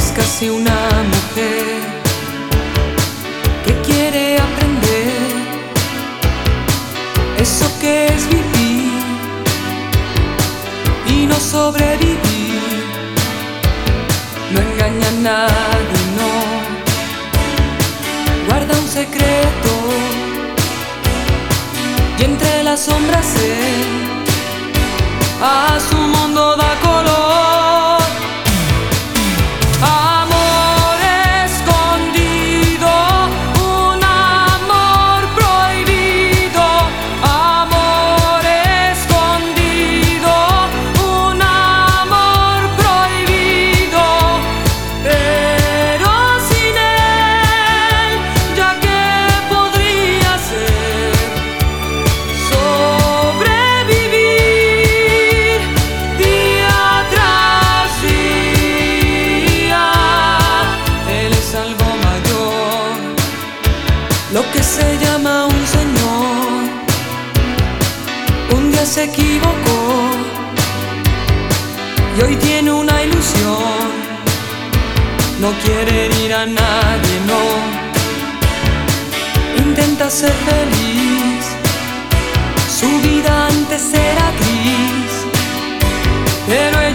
casi una mujer que quiere aprender eso que es vivir y no sobrevivir. No engaña a nadie, no guarda un secreto y entre las sombras él a su mundo da color. Lo que se llama un señor, un día se equivocó y hoy tiene una ilusión. No quiere herir a nadie, no. Intenta ser feliz, su vida antes era gris, pero